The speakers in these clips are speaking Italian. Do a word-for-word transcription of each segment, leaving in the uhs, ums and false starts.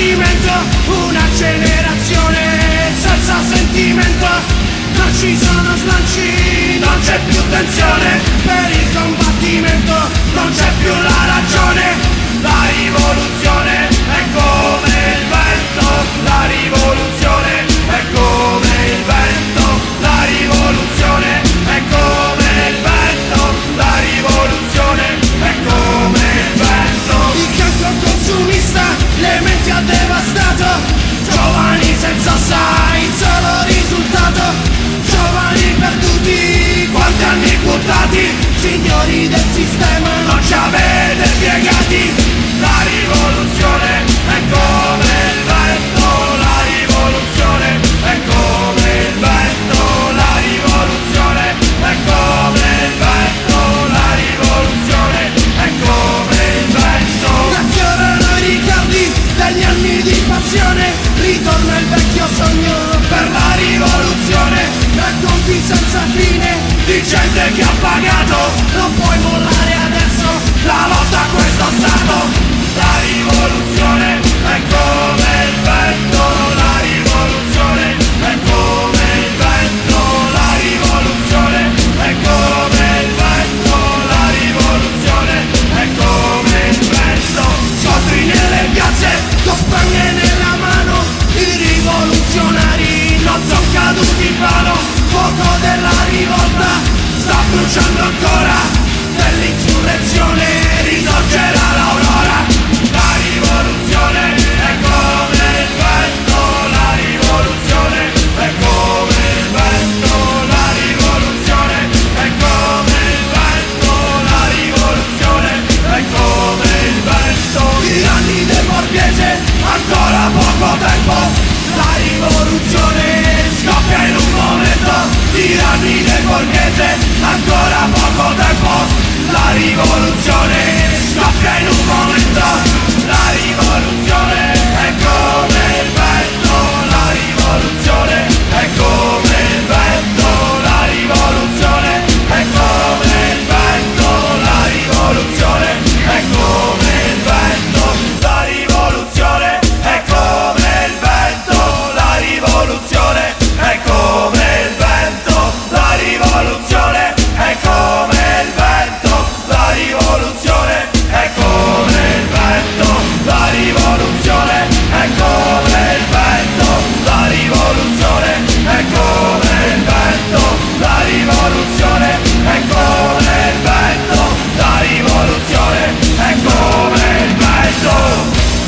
combattimento, una generazione senza sentimento. Non ci sono slanci, non c'è più tensione. Per il combattimento non c'è più la ragione. La rivoluzione è come il vento, la rivoluzione è come il vento, la rivoluzione è come il vento, la rivoluzione è come il vento. Il cancro consumista le menti ha devastato, giovani senza sai, il solo risultato, giovani perduti, quanti anni buttati, signori del sistema non ci avete spiegati. La rivoluzione è come il vento, la rivoluzione è come il vento, la rivoluzione è come il vento, la rivoluzione è come il vento. Affiorano i ricordi degli anni di passione, ritorna il vecchio sogno per la rivoluzione. Racconti senza fine di gente che ha pagato, non puoi mollare adesso la lotta a questo Stato. La rivoluzione è come il vento, la rivoluzione è come il vento, la rivoluzione è come il vento, la rivoluzione è come il vento. Scontri nelle piazze, con spanne nella mano, i rivoluzionari non sono caduti in vano. Fuoco della rivolta sta bruciando ancora, dell'insurrezione risorgerà l'aurora. La rivoluzione è come il vento, la rivoluzione è come il vento, la rivoluzione è come il vento, la rivoluzione è come il vento. Tiranni del Borghese, ancora poco tempo, la rivoluzione scoppia in un momento. Tiranni del Borghese, ancora poco tempo, la rivoluzione scoppia in un momento. La rivoluzione è come il vento, la rivoluzione è come il vento, la rivoluzione è come il vento, la rivoluzione è come il vento, la rivoluzione è come il vento, la rivoluzione è come il vento, la rivoluzione è come il vento, la rivoluzione è come il vento, la rivoluzione è come il vento, la rivoluzione è come il vento, la rivoluzione è come il vento, la rivoluzione è come il vento.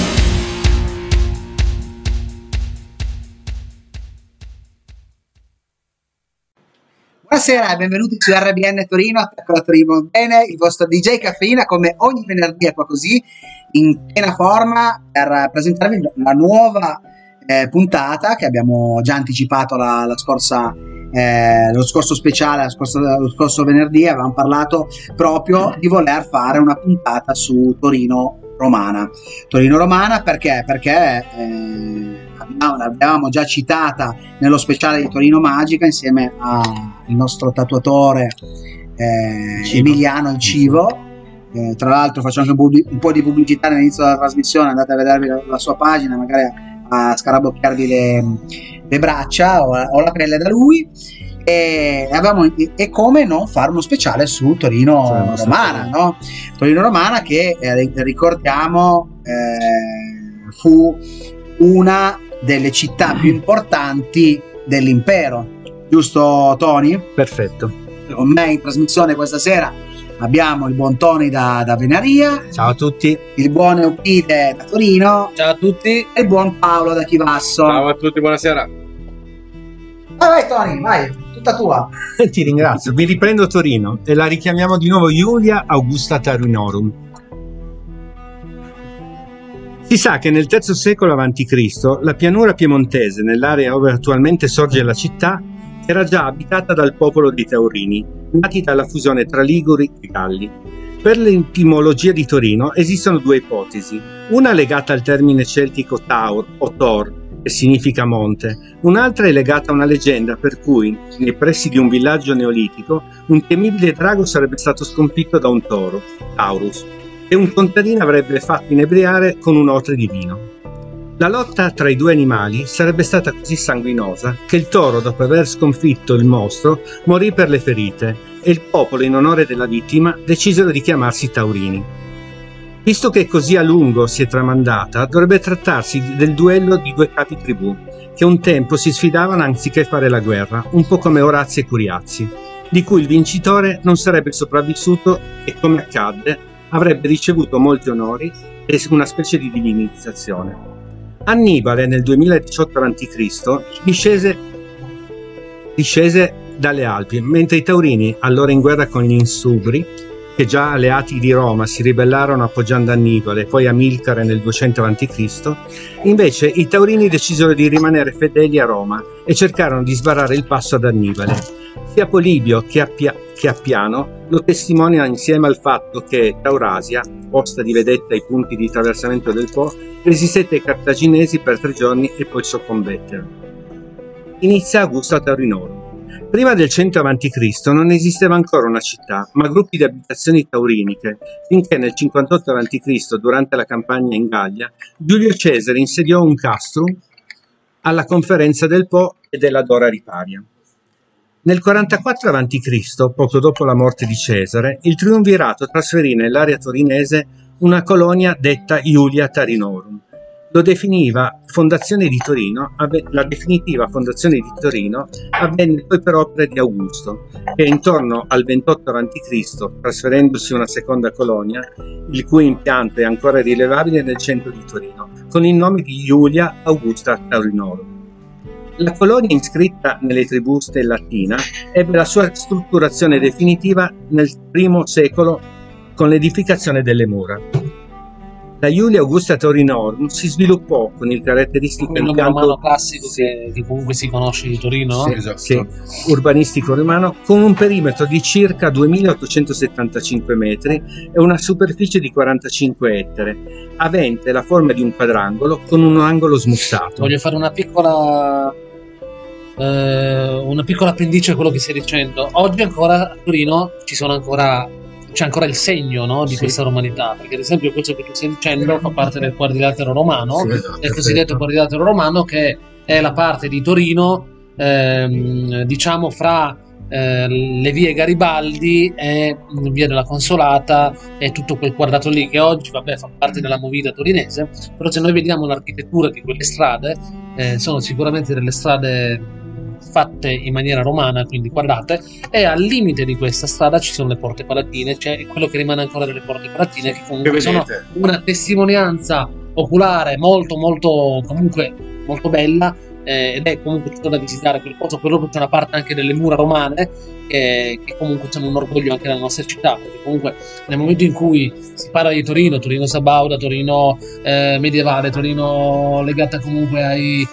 Buonasera e benvenuti su R B N Torino, Attacco alla Torino Bene, il vostro D J Caffeina, come ogni venerdì è qua così, in piena forma per presentarvi la nuova eh, puntata che abbiamo già anticipato la, la scorsa, eh, lo scorso speciale, la scorsa, lo scorso venerdì. Avevamo parlato proprio di voler fare una puntata su Torino Romana. Torino Romana perché? Perché eh, l'avevamo già citata nello speciale di Torino Magica insieme al nostro tatuatore eh, Emiliano il Civo. Eh, tra l'altro faccio anche un, pubblic- un po' di pubblicità all'inizio della trasmissione, andate a vedervi la, la sua pagina, magari a, a scarabocchiarvi le, le braccia o, o la pelle da lui. E, avevamo, e come non fare uno speciale su Torino cioè, Romana, no? Torino Romana che eh, ricordiamo eh, fu una delle città più importanti dell'impero, giusto Tony? Perfetto. Con me in trasmissione questa sera abbiamo il buon Tony da, da Venaria. Ciao a tutti. Il buon Eupide da Torino. Ciao a tutti. E il buon Paolo da Chivasso. Ciao a tutti, buonasera. Vai vai Tony, vai, tutta tua. Ti ringrazio. Vi riprendo Torino e la richiamiamo di nuovo Iulia Augusta Tarinorum. Si sa che nel terzo secolo avanti Cristo la pianura piemontese, nell'area dove attualmente sorge la città, era già abitata dal popolo dei Taurini, nati dalla fusione tra Liguri e Galli. Per l'etimologia di Torino esistono due ipotesi, una legata al termine celtico Taur o Thor, che significa monte, un'altra è legata a una leggenda per cui, nei pressi di un villaggio neolitico, un temibile drago sarebbe stato sconfitto da un toro, Taurus, e un contadino avrebbe fatto inebriare con un otre di vino. La lotta tra i due animali sarebbe stata così sanguinosa che il toro, dopo aver sconfitto il mostro, morì per le ferite e il popolo, in onore della vittima, decisero di chiamarsi Taurini. Visto che così a lungo si è tramandata, dovrebbe trattarsi del duello di due capi tribù, che un tempo si sfidavano anziché fare la guerra, un po' come Orazio e Curiazzi, di cui il vincitore non sarebbe sopravvissuto e, come accadde, avrebbe ricevuto molti onori e una specie di divinizzazione. Annibale nel duemiladiciotto avanti Cristo discese, discese dalle Alpi, mentre i Taurini, allora in guerra con gli Insubri, che già alleati di Roma si ribellarono appoggiando Annibale e poi Amilcare nel duecento avanti Cristo, invece i Taurini decisero di rimanere fedeli a Roma e cercarono di sbarrare il passo ad Annibale. Sia Polibio che, Appia, che Appiano lo testimoniano insieme al fatto che Taurasia, posta di vedetta ai punti di attraversamento del Po, resistette ai cartaginesi per tre giorni e poi soccombettero. Inizia Augusta Taurinorum. Prima del cento avanti Cristo non esisteva ancora una città, ma gruppi di abitazioni tauriniche, finché nel cinquantotto avanti Cristo, durante la campagna in Gallia, Giulio Cesare insediò un castrum alla conferenza del Po e della Dora Riparia. Nel quarantaquattro avanti Cristo, poco dopo la morte di Cesare, il triumvirato trasferì nell'area torinese una colonia detta Iulia Tarinorum. Lo definiva fondazione di Torino, la definitiva fondazione di Torino avvenne poi per opera di Augusto, che intorno al ventotto avanti Cristo, trasferendosi una seconda colonia, il cui impianto è ancora rilevabile nel centro di Torino, con il nome di Iulia Augusta Taurinorum. La colonia, iscritta nelle tribù stellatina, ebbe la sua strutturazione definitiva nel primo secolo con l'edificazione delle mura. La Iulia Augusta Taurinorum si sviluppò con il caratteristico il nome impianto romano classico che, che comunque si conosce di Torino, sì, no? Esatto. sì, urbanistico romano, con un perimetro di circa duemilaottocentosettantacinque metri e una superficie di quarantacinque ettari, avente la forma di un quadrangolo con un angolo smussato. Voglio fare una piccola eh, una piccola appendice a quello che stai dicendo. Oggi ancora a Torino ci sono ancora c'è ancora il segno, no, di Sì. questa romanità, perché ad esempio questo che tu stai dicendo fa parte del quadrilatero romano, Sì, esatto, del cosiddetto quadrilatero romano, che è la parte di Torino ehm, diciamo fra eh, le vie Garibaldi e via della Consolata e tutto quel quadrato lì che oggi vabbè fa parte della movida torinese, però se noi vediamo l'architettura di quelle strade eh, sono sicuramente delle strade fatte in maniera romana, quindi quadrate, e al limite di questa strada ci sono le porte palatine, cioè quello che rimane ancora delle porte palatine, che comunque Che sono vedete. una testimonianza oculare molto molto comunque molto bella, eh, ed è comunque tutto da visitare quel posto. Poi dopo c'è una parte anche delle mura romane che, che comunque sono un orgoglio anche della nostra città, perché comunque nel momento in cui si parla di Torino, Torino sabauda, Torino eh, medievale, Torino legata comunque ai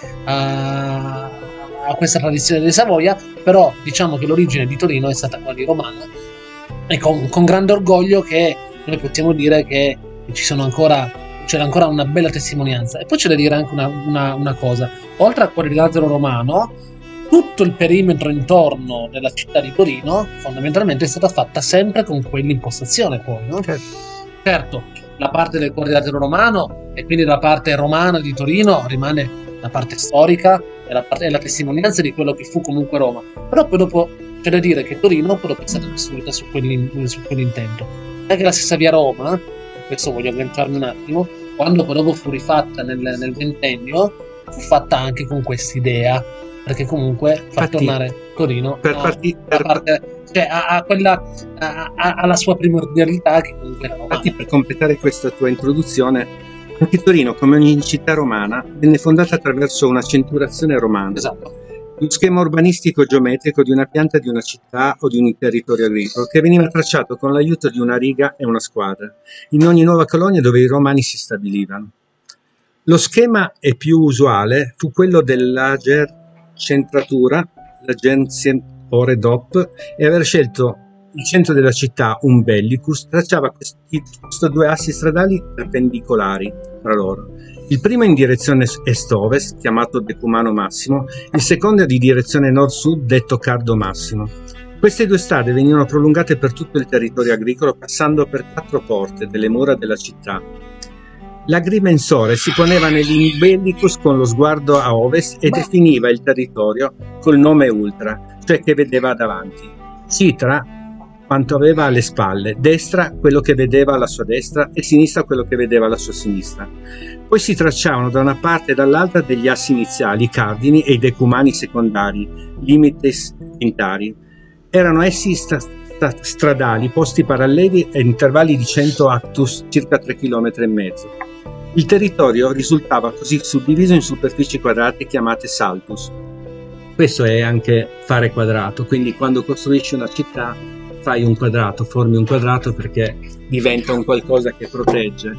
a, a questa tradizione di Savoia, però diciamo che l'origine di Torino è stata quella di romana, e con, con grande orgoglio che noi possiamo dire che ci sono ancora c'era ancora una bella testimonianza. E poi c'è da dire anche una, una, una cosa: oltre al quadrilatero romano, tutto il perimetro intorno della città di Torino fondamentalmente è stata fatta sempre con quell'impostazione, poi, no? Certo. Certo, la parte del quadrilatero romano e quindi la parte romana di Torino rimane la parte storica e la, parte, e la testimonianza di quello che fu comunque Roma, però poi dopo c'è da dire che Torino poi dopo è stata costruita su, su quell'intento. Anche la stessa via Roma, per questo voglio agganciarmi un attimo, quando poi dopo fu rifatta nel, nel ventennio, fu fatta anche con quest'idea, perché comunque fa Infatti, tornare Torino per a, parti- a per- parte, cioè a, a quella a, a, alla sua primordialità, che comunque era romana. Infatti, per completare questa tua introduzione, anche Torino, come ogni città romana, venne fondata attraverso una centurazione romana. Esatto. Lo schema urbanistico geometrico di una pianta di una città o di un territorio agricolo che veniva tracciato con l'aiuto di una riga e una squadra in ogni nuova colonia dove i romani si stabilivano. Lo schema è più usuale fu quello dell'agercentratura, l'agenciatore dop, e aver scelto il centro della città, un bellicus, tracciava questi, questi due assi stradali perpendicolari tra loro. Il primo in direzione est-ovest, chiamato Decumano Massimo, il secondo di direzione nord-sud, detto Cardo Massimo. Queste due strade venivano prolungate per tutto il territorio agricolo, passando per quattro porte delle mura della città. L'agrimensore si poneva nell'Imbellicus con lo sguardo a ovest e definiva il territorio col nome ultra, cioè che vedeva davanti. Citra, quanto aveva alle spalle, destra quello che vedeva alla sua destra e sinistra quello che vedeva alla sua sinistra. Poi si tracciavano da una parte e dall'altra degli assi iniziali, i cardini e i decumani secondari, limites intari. Erano essi sta- sta- stradali, posti paralleli a intervalli di cento actus, circa tre chilometri e mezzo. Il territorio risultava così suddiviso in superfici quadrate chiamate saltus. Questo è anche fare quadrato, quindi quando costruisci una città fai un quadrato, formi un quadrato perché diventa un qualcosa che protegge.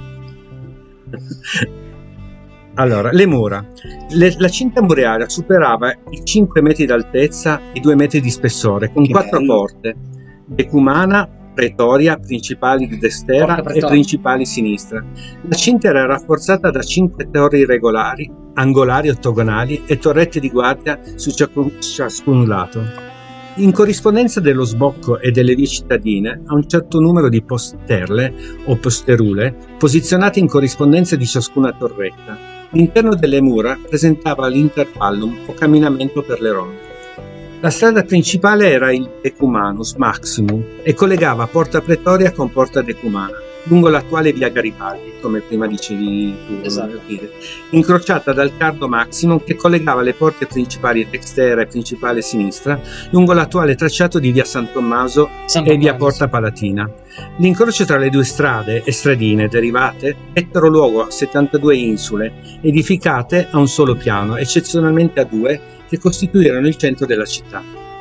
Allora, le mura. Le, la cinta muraria superava i cinque metri d'altezza e due metri di spessore, con Che quattro bello. porte: Decumana, Pretoria, principali di destra Porta e Pretoria. principali sinistra. La cinta era rafforzata da cinque torri regolari, angolari ottagonali e torrette di guardia su ciascun, ciascun lato. In corrispondenza dello sbocco e delle vie cittadine, a un certo numero di posterle o posterule posizionate in corrispondenza di ciascuna torretta. L'interno delle mura presentava l'intervallum o camminamento per le ronde. La strada principale era il Decumanus Maximum e collegava Porta Pretoria con Porta Decumana, lungo l'attuale via Garibaldi, come prima dicevi tu, Esatto. incrociata dal Cardo Maximum che collegava le porte principali destra e principale sinistra, lungo l'attuale tracciato di via San Tommaso San e via Tommaso. Porta Palatina. L'incrocio tra le due strade e stradine derivate dettero luogo a settantadue insule, edificate a un solo piano, eccezionalmente a due, che costituirono il centro della città.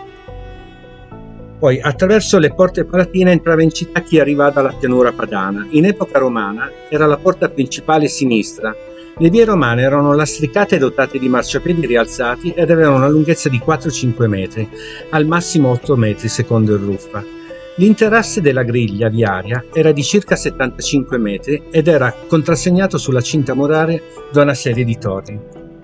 Poi, attraverso le porte palatine entrava in città chi arrivava dalla pianura padana. In epoca romana era la porta principale sinistra. Le vie romane erano lastricate e dotate di marciapiedi rialzati ed avevano una lunghezza di quattro cinque metri, al massimo otto metri secondo il Ruffa. L'interasse della griglia viaria era di circa settantacinque metri ed era contrassegnato sulla cinta muraria da una serie di torri.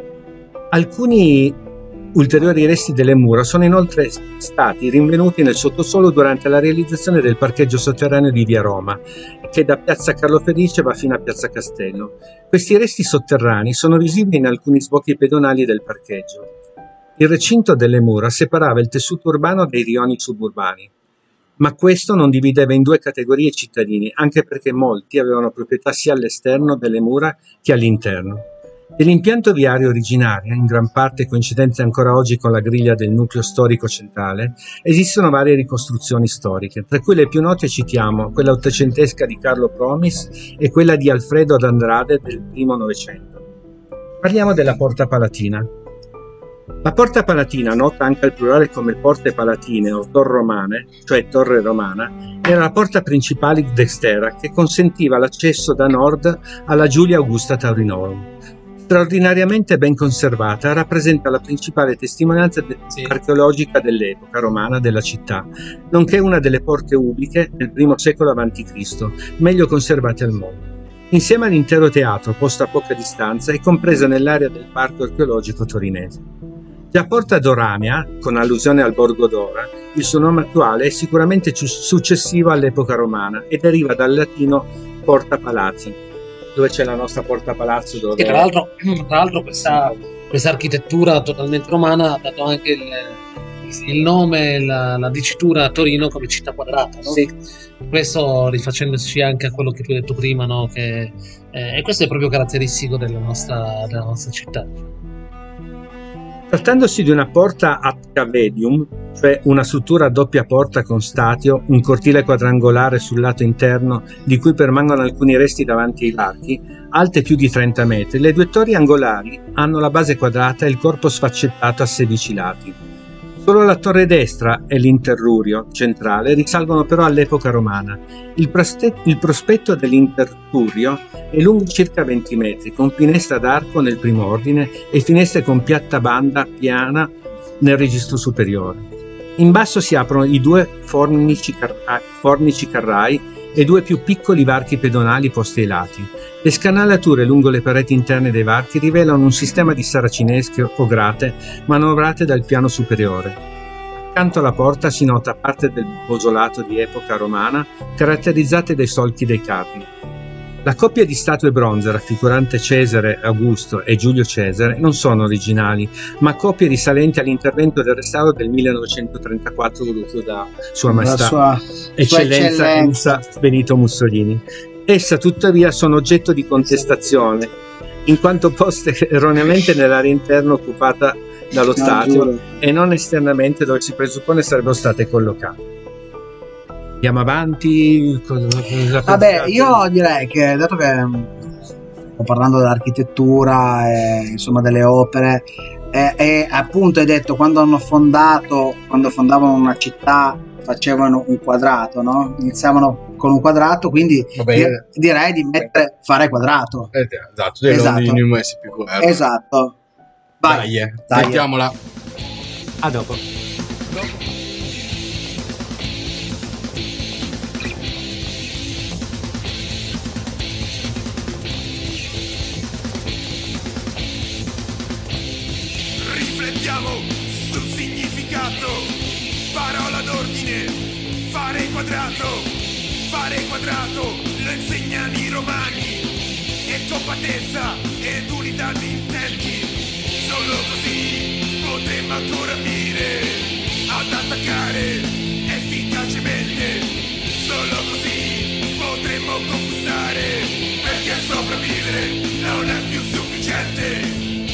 Alcuni ulteriori resti delle mura sono inoltre stati rinvenuti nel sottosuolo durante la realizzazione del parcheggio sotterraneo di via Roma, che da piazza Carlo Felice va fino a piazza Castello. Questi resti sotterranei sono visibili in alcuni sbocchi pedonali del parcheggio. Il recinto delle mura separava il tessuto urbano dai rioni suburbani, ma questo non divideva in due categorie cittadini, anche perché molti avevano proprietà sia all'esterno delle mura che all'interno. Dell'impianto viario originario, in gran parte coincidente ancora oggi con la griglia del nucleo storico centrale, esistono varie ricostruzioni storiche, tra cui le più note citiamo quella ottocentesca di Carlo Promis e quella di Alfredo d'Andrade del primo Novecento. Parliamo della Porta Palatina. La Porta Palatina, nota anche al plurale come Porte Palatine o Tor Romane, cioè Torre Romana, era la porta principale dextera che consentiva l'accesso da nord alla Giulia Augusta Taurinorum. Straordinariamente ben conservata, rappresenta la principale testimonianza de- Sì. archeologica dell'epoca romana della città, nonché una delle porte ubliche del primo secolo avanti Cristo, meglio conservate al mondo. Insieme all'intero teatro, posto a poca distanza, è compresa nell'area del parco archeologico torinese. Già Porta Doramia, con allusione al Borgo Dora, il suo nome attuale è sicuramente ci- successivo all'epoca romana e deriva dal latino Porta Palazzi, dove c'è la nostra Porta Palazzo. Dove... Che tra l'altro, tra l'altro questa, questa architettura totalmente romana ha dato anche il, il nome, la, la dicitura a Torino come città quadrata, no? Sì. Questo rifacendosi anche a quello che tu hai detto prima, no? Che, eh, e questo è proprio caratteristico della nostra, della nostra città. Trattandosi di una porta ad cavedium, cioè una struttura a doppia porta con statio, un cortile quadrangolare sul lato interno di cui permangono alcuni resti davanti ai varchi, alte più di trenta metri, le due torri angolari hanno la base quadrata e il corpo sfaccettato a sedici lati. Solo la torre destra e l'interrurio centrale risalgono però all'epoca romana. Il, proste- il prospetto dell'interrurio è lungo circa venti metri, con finestra d'arco nel primo ordine e finestre con piatta banda piana nel registro superiore. In basso si aprono i due fornici, carra- fornici carrai e due più piccoli varchi pedonali posti ai lati. Le scanalature lungo le pareti interne dei varchi rivelano un sistema di saracinesche o grate manovrate dal piano superiore. Accanto alla porta si nota parte del bosolato di epoca romana caratterizzate dai solchi dei capi. La coppia di statue bronze raffigurante Cesare, Augusto e Giulio Cesare non sono originali, ma copie risalenti all'intervento del restauro del millenovecentotrentaquattro voluto da Sua Maestà sua, Eccellenza sua eccellenza. Enza Benito Mussolini. Essa tuttavia sono oggetto di contestazione, in quanto poste erroneamente nell'area interna occupata dallo No, Stato giuro. e non esternamente dove si presuppone sarebbero state collocate. Andiamo avanti. Cosa- cosa Vabbè, pensate? io direi che dato che mh, sto parlando dell'architettura e insomma delle opere e, e appunto hai detto quando hanno fondato, quando fondavano una città facevano un quadrato, no? Iniziavano con un quadrato, quindi Vabbè, di- direi di mettere fare quadrato. eh, esatto, dei Esatto. Londini M S P Q R. Esatto. Vai. Dai, eh, Dai. mettiamola. A dopo. Riflettiamo sul significato. Parola d'ordine. Fare quadrato. Fare quadrato. Lo insegnano i romani. E compattezza ed unità di intenti. Solo così potremmo ancora ambire ad attaccare efficacemente. Solo così potremmo conquistare. Perché sopravvivere non è più sufficiente.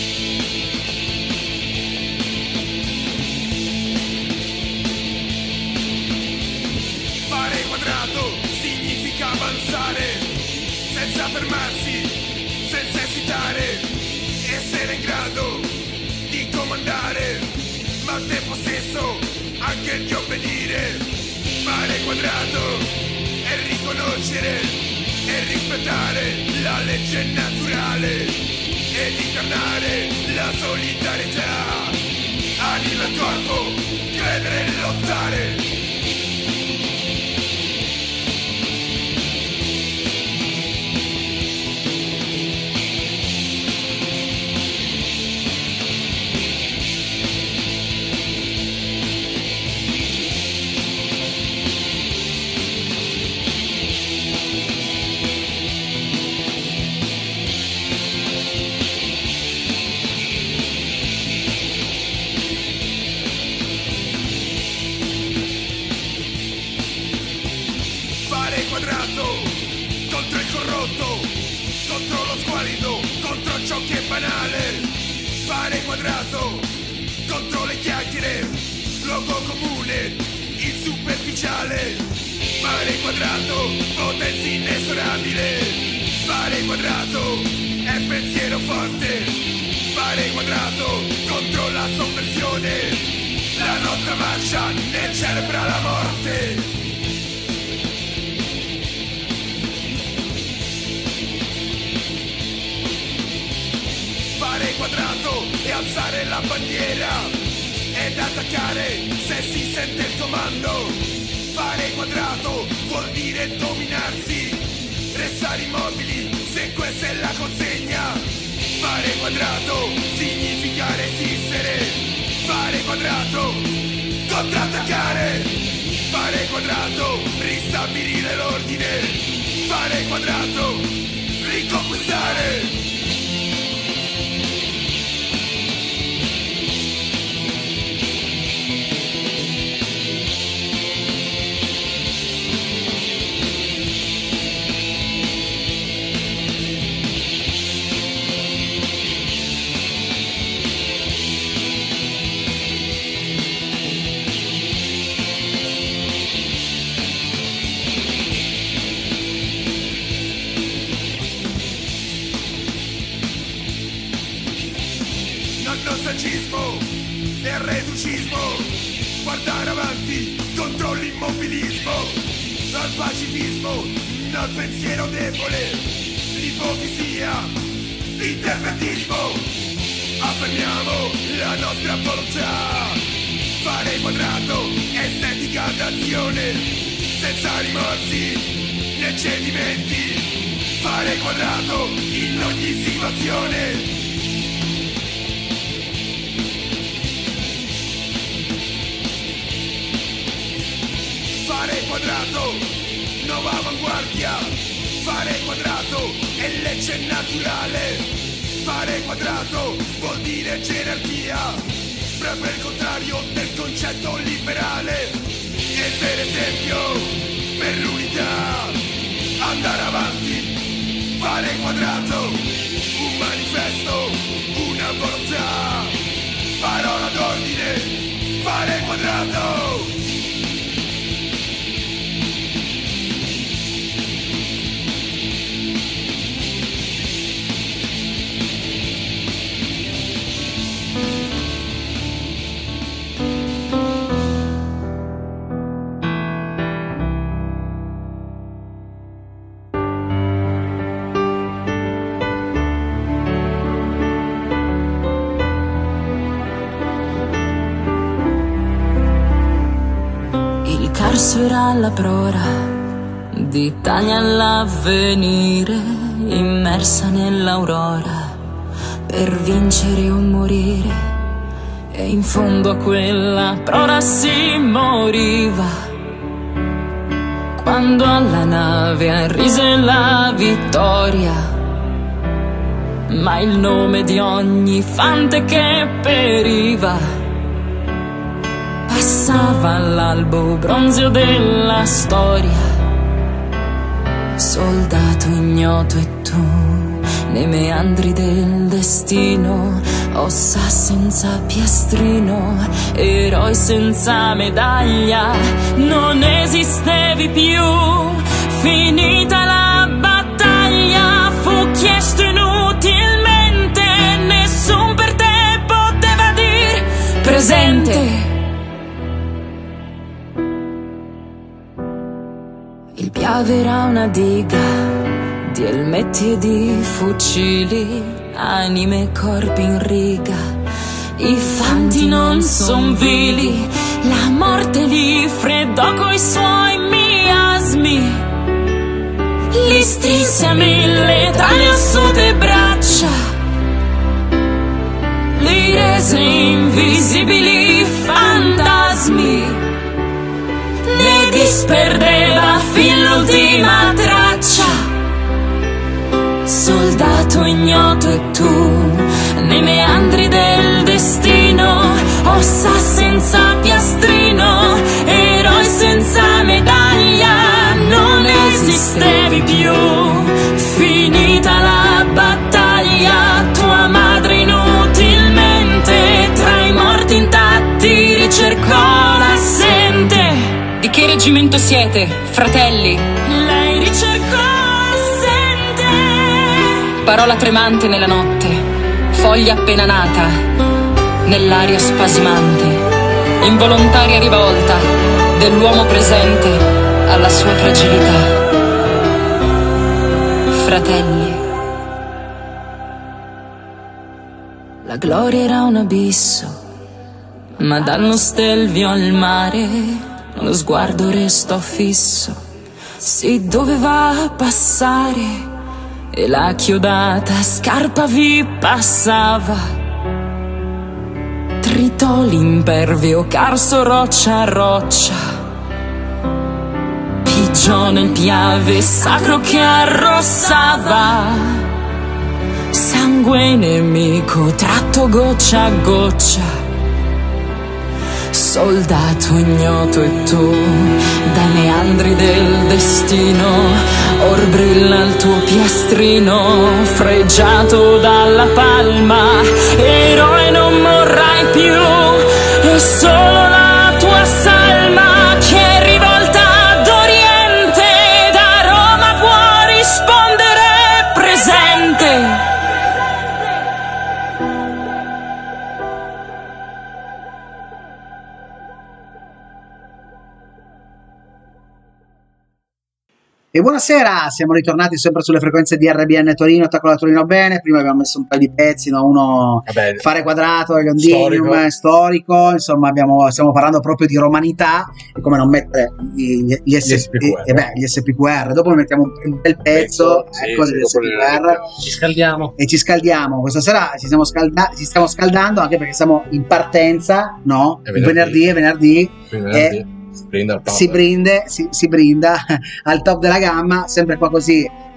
Fare quadrato significa avanzare senza fermarsi, senza esitare, essere in grado di comandare, ma al tempo stesso anche di obbedire. Fare quadrato è riconoscere e rispettare la legge naturale ed incarnare la solidarietà. Anima e corpo, credere e lottare. Fare quadrato contro il corrotto, contro lo squalido, contro ciò che è banale. Fare quadrato contro le chiacchiere, luogo comune, il superficiale. Fare quadrato, potenza inesorabile. Fare quadrato è pensiero forte. Fare quadrato contro la sovversione. La nostra marcia ne celebra la morte. Fare quadrato e alzare la bandiera ed attaccare se si sente il comando. Fare quadrato vuol dire dominarsi, restare immobili se questa è la consegna. Fare quadrato significa resistere. Fare quadrato, contrattaccare. Fare quadrato, ristabilire l'ordine. Fare quadrato, riconquistare. Non nostalgismo e reducismo, guardare avanti contro l'immobilismo, al pacifismo, al pensiero debole, l'ipocrisia, l'interventismo. Affermiamo la nostra volontà. Fare quadrato, estetica d'azione, senza rimorsi né cedimenti. Fare quadrato in ogni situazione. Fare quadrato, nuova avanguardia, Fare quadrato è legge naturale. Fare quadrato vuol dire gerarchia, proprio il contrario del concetto liberale. E per esempio, per l'unità, andare avanti, fare quadrato, un manifesto, una volontà, parola d'ordine, fare quadrato. Carso era la prora di Tania all'avvenire, immersa nell'aurora per vincere o morire. E in fondo a quella prora si moriva, quando alla nave arrise la vittoria. Ma il nome di ogni fante che periva passava l'albo bronzeo della storia. Soldato ignoto e tu, nei meandri del destino, ossa senza piastrino, eroi senza medaglia, non esistevi più. Finita la battaglia, fu chiesto inutilmente, nessun per te poteva dir presente. Il Piave era una diga di elmetti e di fucili, anime e corpi in riga. I fanti non son vili, la morte li freddò coi suoi miasmi. Li strinse a mille tra le ossute braccia, li rese invisibili fantasmi. Ne disperdeva fin l'ultima traccia. Soldato ignoto e tu, nei meandri del destino, ossa senza piastrino, eroi senza medaglia, non esistevi più. Finita la battaglia, tua madre inutilmente tra i morti intatti ricercò l'assente. Di che reggimento siete, fratelli? Lei ricercò assente. Parola tremante nella notte, foglia appena nata, nell'aria spasimante, involontaria rivolta dell'uomo presente alla sua fragilità. Fratelli. La gloria era un abisso, ma dallo stelvio al mare lo sguardo restò fisso. Si doveva passare e la chiodata scarpa vi passava. Tritò l'impervio Carso roccia a roccia, pigiò nel Piave sacro che arrossava. Sangue nemico tratto goccia a goccia. Soldato ignoto e tu, dai meandri del destino, or brilla il tuo piastrino, fregiato dalla palma, eroe non morrai più, e solo la tua salma che è rivolta d'Oriente, da Roma può rispondere presente. E buonasera, siamo ritornati sempre sulle frequenze di R B N Torino, Taccola Torino Bene. Prima abbiamo messo un paio di pezzi, no? Uno Vabbè, Fare Quadrato, Londinium, storico. storico, insomma abbiamo, stiamo parlando proprio di romanità, e come non mettere gli, gli, Gli S- S P Q R. eh, beh, gli S P Q R, dopo mettiamo un, un bel pezzo, Sì, ecco, sì, degli dopo S P Q R. le- Ci scaldiamo. E ci scaldiamo, questa sera ci stiamo, scalda- ci stiamo scaldando anche perché siamo in partenza, no? È venerdì. Venerdì e venerdì Venerdì, eh, si brinda al si, powder. brinde, si, si brinda al top della gamma, sempre qua così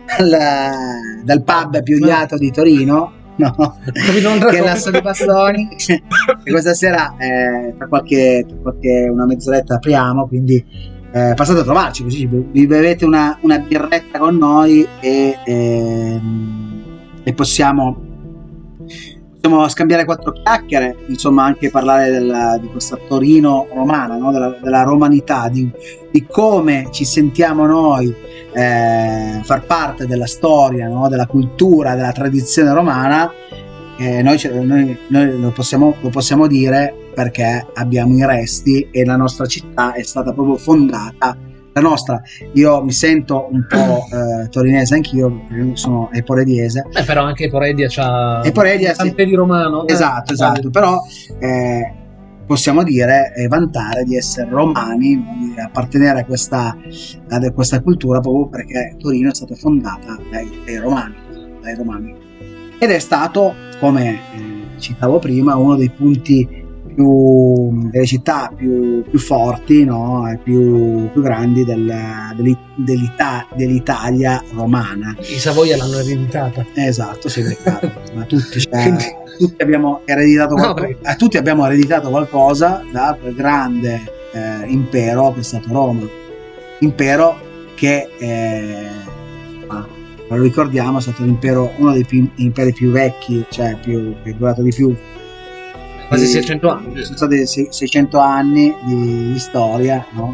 dal, dal pub più odiato di Torino, no, che è l'Asso dei Bastoni. E questa sera eh, tra qualche, tra qualche una mezz'oretta apriamo, quindi eh, passate a trovarci, così vi bevete una, una birretta con noi e, e, e possiamo possiamo scambiare quattro chiacchiere, insomma, anche parlare della, di questa Torino romana, no? della, della romanità, di, di come ci sentiamo noi eh, far parte della storia, no? della cultura, della tradizione romana. Eh, noi, noi, noi lo, possiamo, lo possiamo dire perché abbiamo i resti e la nostra città è stata proprio fondata. La nostra, io mi sento un po' eh, torinese anch'io, sono eporediese. Eh, però anche Eporedia c'ha Eporedia, un sì. di romano. Esatto, eh, esatto. vale. Però eh, possiamo dire e vantare di essere romani, di appartenere a questa, a questa cultura, proprio perché Torino è stata fondata dai, dai romani, dai romani. Ed è stato, come eh, citavo prima, uno dei punti più, delle città più, più forti, no? e più, più grandi del, dell'Ita, dell'Italia romana. I Savoia l'hanno ereditata. Esatto, sì, ma tutti, cioè, tutti abbiamo ereditato qualcosa, no, eh, tutti abbiamo ereditato qualcosa da quel grande eh, impero che è stato Roma. Impero che eh, ah, lo ricordiamo, è stato l'impero, uno dei più, imperi più vecchi, cioè più, che è durato di più. Quasi seicento anni. Sono stati seicento anni di, di storia, no?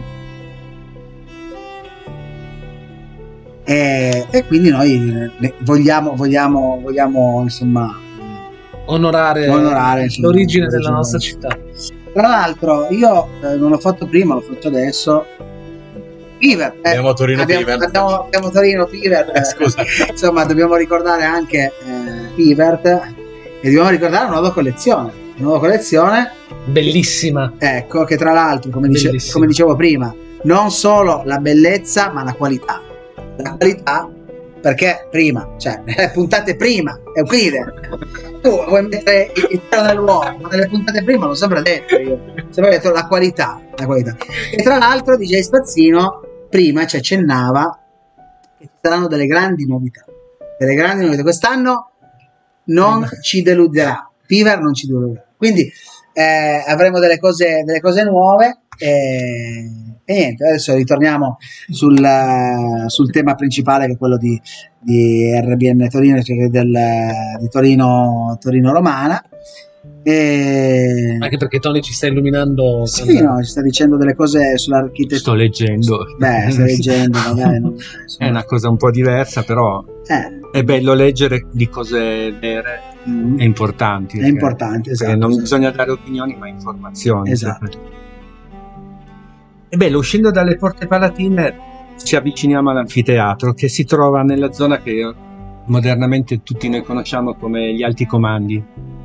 E, e quindi noi vogliamo, vogliamo, vogliamo insomma onorare, onorare insomma, l'origine della nostra città. Tra l'altro, io eh, non l'ho fatto prima, l'ho fatto adesso. Piver, eh, abbiamo Torino abbiamo, Piver. Abbiamo, abbiamo Torino Piver. Eh, scusa. Insomma, dobbiamo ricordare anche eh, Pivert e dobbiamo ricordare una nuova collezione. Una nuova collezione bellissima, ecco, che tra l'altro, come, dice, come dicevo prima, non solo la bellezza ma la qualità. La qualità perché prima, cioè nelle puntate prima, Euclide, tu vuoi mettere il pelo nell'uomo, ma nelle puntate prima l'ho sempre detto io, sempre detto la qualità, la qualità. E tra l'altro D J Spazzino prima ci accennava che ci saranno delle grandi novità, delle grandi novità. Quest'anno non ci deluderà, Piver non ci deluderà. Quindi eh, avremo delle cose, delle cose nuove e, e niente, adesso ritorniamo sul, sul tema principale che è quello di, di R B N Torino, cioè del, di Torino, Torino Romana. E... anche perché Tony ci sta illuminando. Sì, quando... no, ci sta dicendo delle cose sull'architettura. Sto leggendo. Beh, stai leggendo, magari non... È una cosa un po' diversa, però eh. è bello leggere di cose vere mm. e importanti. È importante, esatto. Non esatto. bisogna dare opinioni, ma informazioni. Esatto. È bello, uscendo dalle Porte Palatine ci avviciniamo all'anfiteatro, che si trova nella zona che modernamente tutti noi conosciamo come gli Alti Comandi,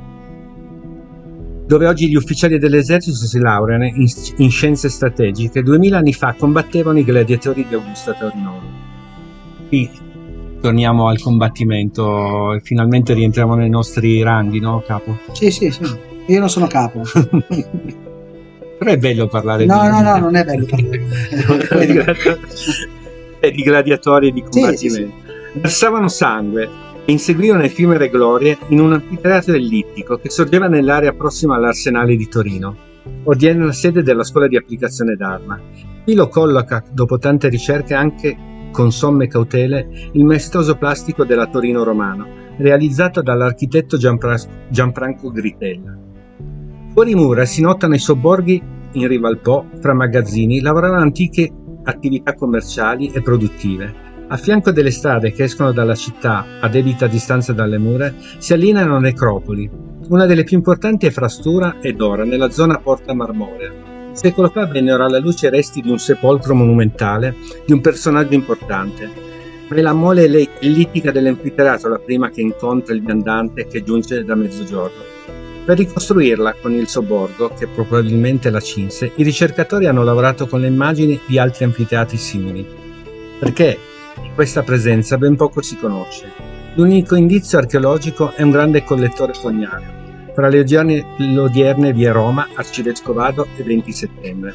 dove oggi gli ufficiali dell'esercito si laureano in, in scienze strategiche. Duemila anni fa combattevano i gladiatori di Augusta Taurinorum. Qui torniamo al combattimento e finalmente rientriamo nei nostri ranghi, no, capo? Sì, sì, sì. Io non sono capo. Però è bello parlare no, di... No, no, non è bello parlare di... di gladiatori e di combattimento. Sì, sì, sì. Versavano sangue e inseguivano effimere glorie in un anfiteatro ellittico che sorgeva nell'area prossima all'Arsenale di Torino, odierna sede della scuola di applicazione d'arma. Qui lo colloca, dopo tante ricerche anche con somme cautele, il maestoso plastico della Torino romano, realizzato dall'architetto Gianpra- Gianfranco Gritella. Fuori mura si notano i sobborghi in riva al Po, fra magazzini, lavoravano antiche attività commerciali e produttive. A fianco delle strade che escono dalla città a debita distanza dalle mura si allineano necropoli. Una delle più importanti è Frastura ed Dora, nella zona Porta Marmorea. Un secolo fa vennero alla luce resti di un sepolcro monumentale di un personaggio importante. Ma è la mole ellittica dell'anfiteatro la prima che incontra il viandante che giunge da mezzogiorno. Per ricostruirla con il sobborgo, che probabilmente la cinse, i ricercatori hanno lavorato con le immagini di altri anfiteatri simili. Perché di questa presenza ben poco si conosce. L'unico indizio archeologico è un grande collettore fognario, fra le odierne, le odierne vie Roma, Arcivescovado e venti settembre.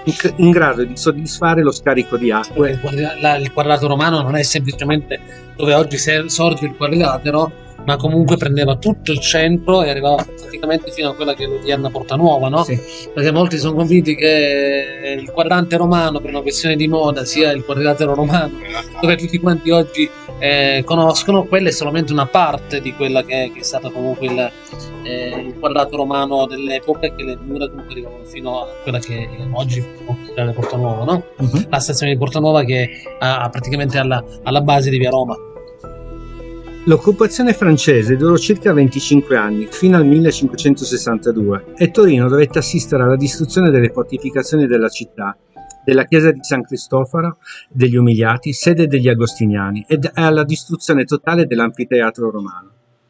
in, in grado di soddisfare lo scarico di acque. Il, quadri- la- il quadrilatero romano non è semplicemente dove oggi se- sorge il quadrilatero, ma comunque prendeva tutto il centro e arrivava praticamente fino a quella che è l'odierna Porta Nuova, no? Sì. Perché molti sono convinti che il quadrante romano, per una questione di moda, sia il quadrilatero romano, dove tutti quanti oggi eh, conoscono. Quella è solamente una parte di quella che, che è stata comunque il, eh, il quadrato romano dell'epoca, e che le mura comunque arrivavano fino a quella che oggi è la Porta Nuova, no? Mhm. La stazione di Porta Nuova che ha praticamente alla, alla base di via Roma. L'occupazione francese durò circa venticinque anni, fino al millecinquecentosessantadue, e Torino dovette assistere alla distruzione delle fortificazioni della città, della chiesa di San Cristoforo degli Umiliati, sede degli Agostiniani, ed alla distruzione totale dell'anfiteatro romano.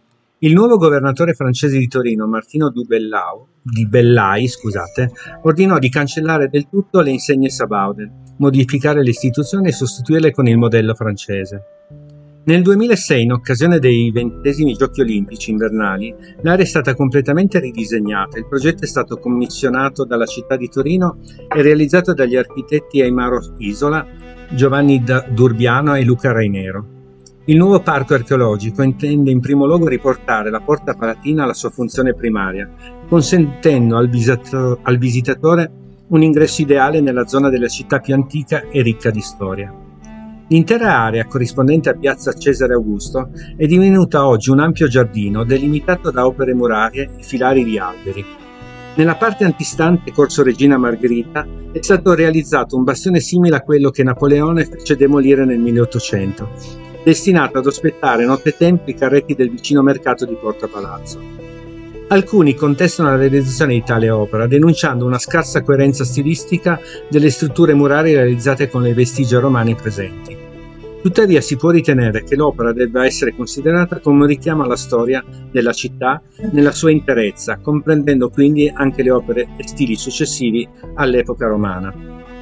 Il nuovo governatore francese di Torino, Martino du Bellau, di Bellai, scusate, ordinò di cancellare del tutto le insegne Sabaude, modificare le istituzioni e sostituirle con il modello francese. Nel duemilasei, in occasione dei ventesimi Giochi Olimpici invernali, l'area è stata completamente ridisegnata. Il progetto è stato commissionato dalla città di Torino e realizzato dagli architetti Aimaro Isola, Giovanni D'Urbiano e Luca Rainero. Il nuovo parco archeologico intende in primo luogo riportare la Porta Palatina alla sua funzione primaria, consentendo al, visitato- al visitatore un ingresso ideale nella zona della città più antica e ricca di storia. L'intera area corrispondente a piazza Cesare Augusto è divenuta oggi un ampio giardino delimitato da opere murarie e filari di alberi. Nella parte antistante Corso Regina Margherita è stato realizzato un bastione simile a quello che Napoleone fece demolire nel milleottocento, destinato ad ospitare nottetempo i carretti del vicino mercato di Porta Palazzo. Alcuni contestano la realizzazione di tale opera, denunciando una scarsa coerenza stilistica delle strutture murarie realizzate con le vestigia romane presenti. Tuttavia si può ritenere che l'opera debba essere considerata come un richiamo alla storia della città nella sua interezza, comprendendo quindi anche le opere e stili successivi all'epoca romana.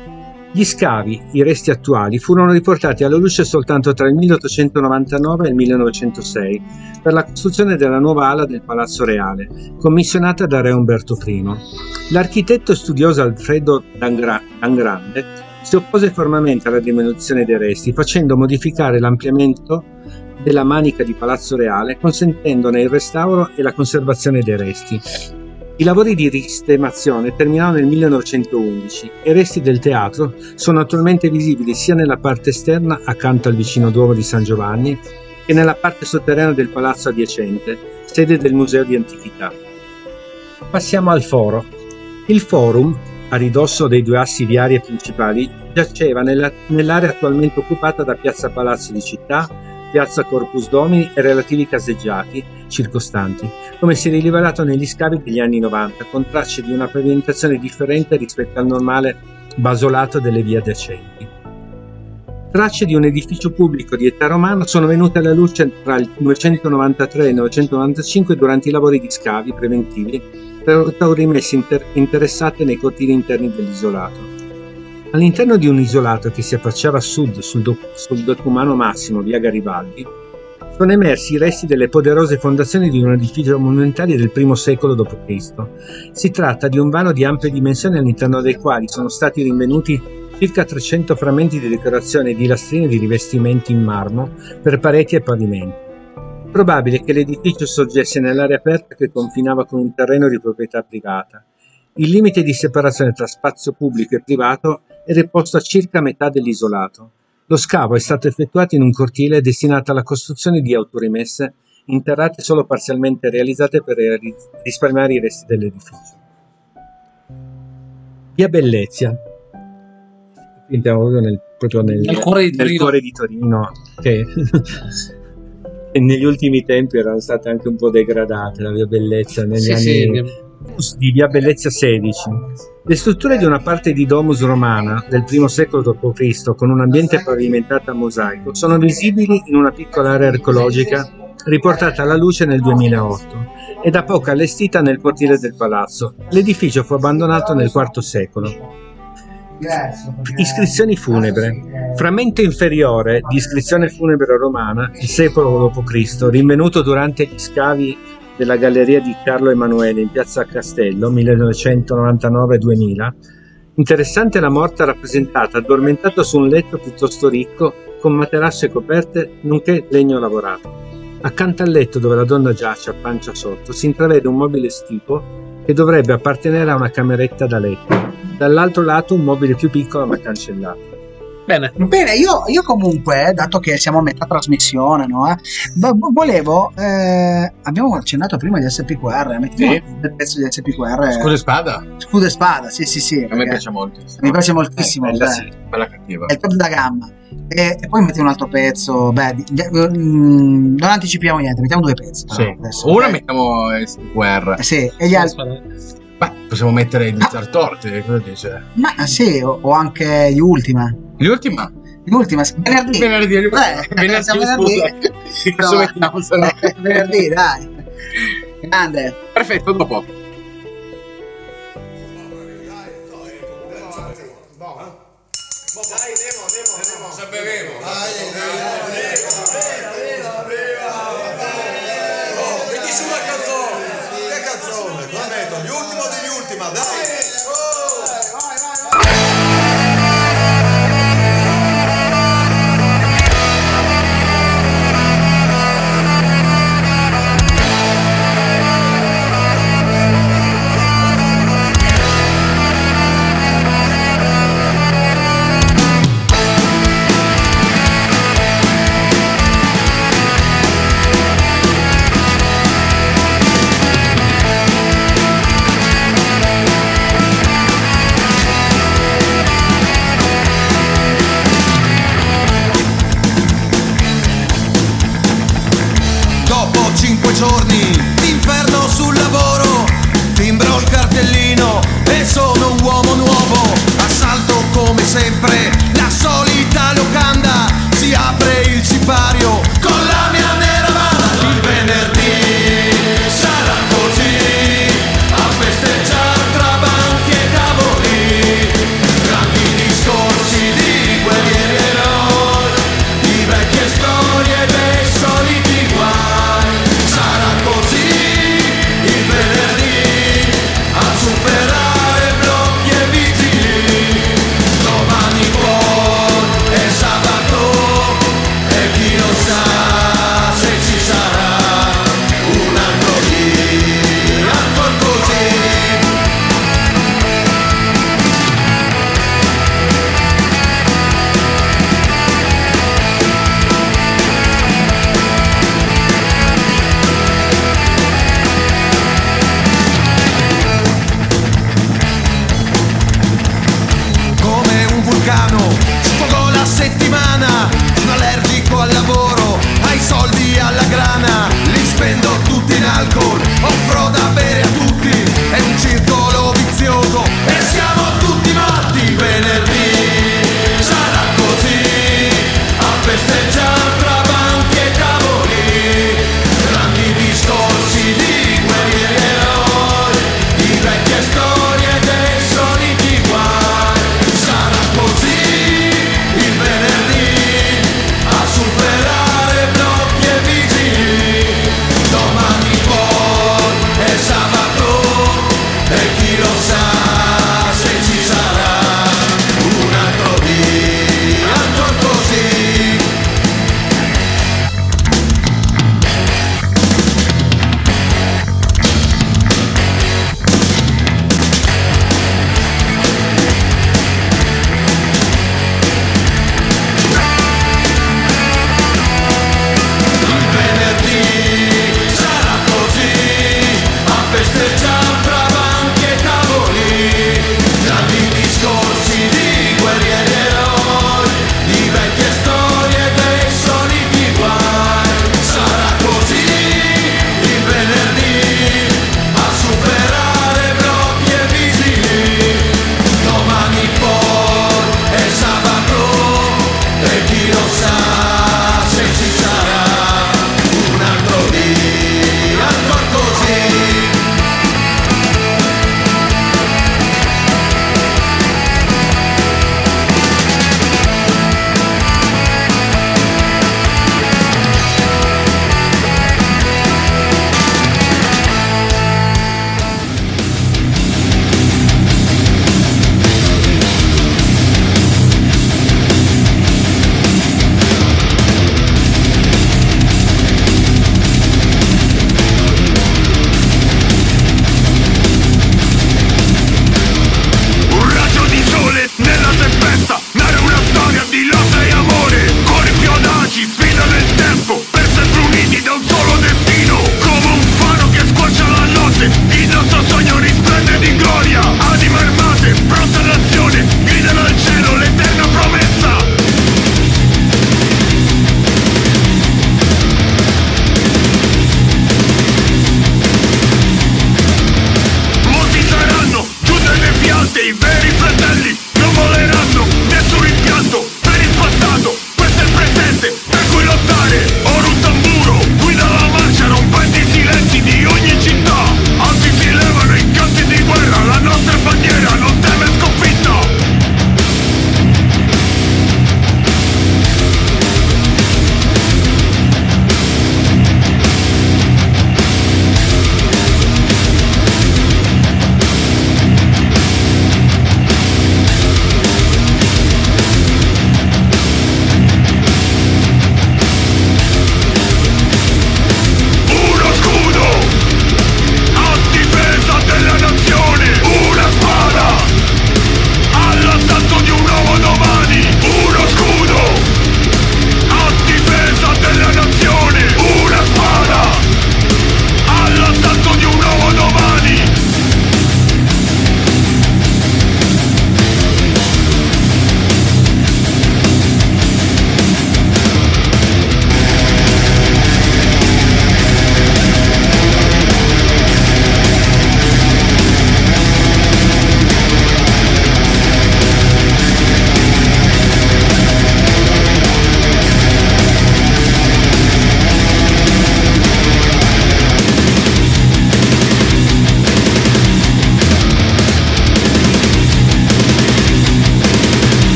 Gli scavi, i resti attuali, furono riportati alla luce soltanto tra il milleottocentonovantanove e il millenovecentosei per la costruzione della nuova ala del Palazzo Reale, commissionata da Re Umberto I. L'architetto studioso Alfredo Dangra- Dangrande si oppose fermamente alla demolizione dei resti, facendo modificare l'ampliamento della manica di Palazzo Reale, consentendone il restauro e la conservazione dei resti. I lavori di risistemazione terminarono nel millenovecentoundici e i resti del teatro sono attualmente visibili sia nella parte esterna accanto al vicino Duomo di San Giovanni che nella parte sotterranea del palazzo adiacente, sede del Museo di Antichità. Passiamo al foro. Il forum, a ridosso dei due assi viari principali, giaceva nella, nell'area attualmente occupata da Piazza Palazzo di Città, Piazza Corpus Domini e relativi caseggiati circostanti, come si è rivelato negli scavi degli anni novanta, con tracce di una pavimentazione differente rispetto al normale basolato delle vie adiacenti. Tracce di un edificio pubblico di età romana sono venute alla luce tra il novecentonovantatré e il novecentonovantacinque durante i lavori di scavi preventivi per taurimesse inter- interessate nei cortili interni dell'isolato. All'interno di un isolato che si affacciava a sud sul, do- sul Decumano Massimo, via Garibaldi, sono emersi i resti delle poderose fondazioni di un edificio monumentario del primo secolo dopo Cristo. Si tratta di un vano di ampie dimensioni all'interno del quale sono stati rinvenuti circa trecento frammenti di decorazione e di lastrini di rivestimenti in marmo per pareti e pavimenti. È probabile che l'edificio sorgesse nell'area aperta che confinava con un terreno di proprietà privata. Il limite di separazione tra spazio pubblico e privato era posto a circa metà dell'isolato. Lo scavo è stato effettuato in un cortile destinato alla costruzione di autorimesse interrate solo parzialmente realizzate per risparmiare i resti dell'edificio. Via Bellezia. Entriamo nel, proprio nel, Nel cuore di nel Torino. cuore di Torino, che e negli ultimi tempi erano state anche un po' degradate, la Via Bellezia negli Sì, anni sì, di Via Bellezia sedici. Le strutture di una parte di domus romana del primo secolo dopo Cristo con un ambiente pavimentato a mosaico sono visibili in una piccola area archeologica riportata alla luce nel duemilaotto e da poco allestita nel cortile del palazzo. L'edificio fu abbandonato nel quarto secolo. Iscrizioni funebre. Frammento inferiore di iscrizione funebre romana, il secolo dopo Cristo, rinvenuto durante gli scavi della galleria di Carlo Emanuele in piazza Castello millenovecentonovantanove duemila, Interessante la morta rappresentata addormentato su un letto piuttosto ricco, con materasse e coperte, nonché legno lavorato. Accanto al letto dove la donna giace a pancia sotto si intravede un mobile stipo che dovrebbe appartenere a una cameretta da letto. Dall'altro lato un mobile più piccolo ma cancellato. Bene. Bene, io, io comunque, dato che siamo a metà trasmissione, no? eh, vo- volevo. Eh, abbiamo accennato prima di S P Q R. Mettiamo Sì. un bel pezzo di S P Q R. Scudo e spada? Scudo e spada, sì, sì, sì. A me perché piace molto. Mi piace moltissimo. Eh, bella, beh. sì, bella cattiva. È il top da gamma. E, e poi metti un altro pezzo. Beh, di- di- mm, non anticipiamo niente, mettiamo due pezzi. Sì. Adesso, Ora ok? mettiamo S P Q R. Eh, sì, e gli altri. Beh, possiamo mettere gli Zartorte, cosa dice? Ma ah, sì, o, o anche gli Ultima. Gli Ultima? Gli Ultima, venerdì. Venerdì, Eh, venerdì, siamo scusa. venerdì. Cosa No, mettiamo, se no? eh, venerdì, dai. Grande. Perfetto, dopo. Metti su una canzone! Che canzone? Qua metto gli ultimi degli ultima, dai! Dopo cinque giorni d'inferno sul lavoro, timbro il cartellino e sono un uomo nuovo. Assalto come sempre, la solita locanda, si apre il sipario con la mia nera banda. Il venerdì sarà così, a festeggiare tra banchi e tavoli, grandi discorsi di guerrieri eroi, di vecchie storie dei soliti guai. Sarà così il venerdì, a superare blocchi e vigili, domani poi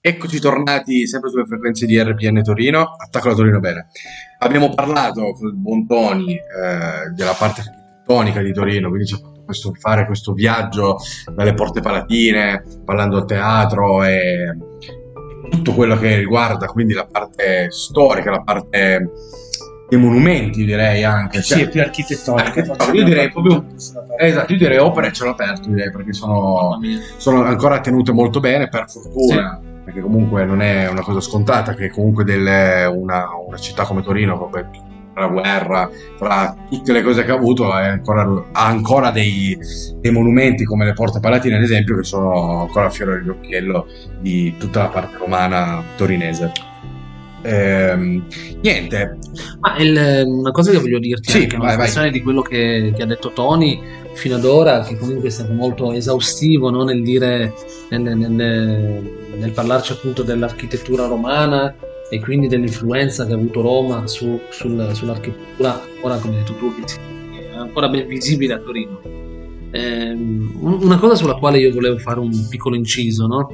Eccoci tornati sempre sulle frequenze di R P N Torino, Attacco alla Torino Bene. Abbiamo parlato con il buon Tony eh, della parte architettonica di Torino, quindi ci ha fatto questo, fare questo viaggio dalle Porte Palatine, parlando al teatro e tutto quello che riguarda quindi la parte storica, la parte dei monumenti, direi anche. Sì, è più architettonica. Io direi proprio, esatto, io direi opere a cielo aperto, direi, perché sono, sono ancora tenute molto bene, per fortuna. Sì. Perché comunque non è una cosa scontata che comunque delle, una, una città come Torino, proprio tra la guerra, tra tutte le cose che ha avuto, è ancora, ha ancora dei, dei monumenti come le Porte Palatine, ad esempio, che sono ancora a fiore dell'occhiello di tutta la parte romana torinese. Ehm, niente, ma il, una cosa che voglio dirti, sì, anche una questione di quello che, che ha detto Tony fino ad ora, che comunque è stato molto esaustivo, no? nel dire nel, nel, nel parlarci appunto dell'architettura romana e quindi dell'influenza che ha avuto Roma su, sul, sull'architettura, ora come hai detto tu, è ancora ben visibile a Torino. Ehm, una cosa sulla quale io volevo fare un piccolo inciso, no?